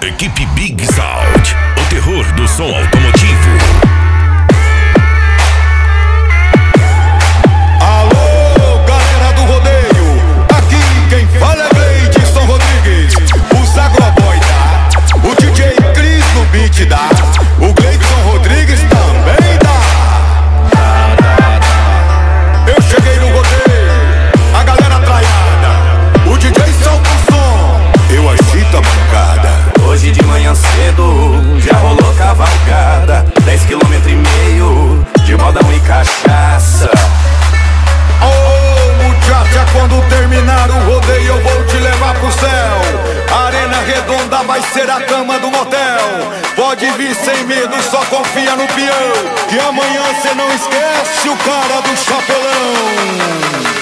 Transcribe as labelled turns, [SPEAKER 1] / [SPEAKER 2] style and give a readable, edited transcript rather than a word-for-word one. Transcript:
[SPEAKER 1] Equipe Big Sound, o terror do som automotivo.
[SPEAKER 2] Alô, galera do rodeio, aqui quem fala é Gleidson Rodrigues, o Zagroboy dá, o DJ Cris no beat dá, o Gleidson Rodrigues também dá. Eu cheguei no rodeio, a galera traiada, o DJ solta o som, eu agito a bancada.
[SPEAKER 3] Hoje de manhã cedo já rolou cavalgada, 10,5 km de modão e cachaça.
[SPEAKER 2] Oh, muchacha, quando terminar o rodeio eu vou te levar pro céu. A arena redonda vai ser a cama do motel. Pode vir sem medo, só confia no peão, que amanhã cê não esquece o cara do chapelão.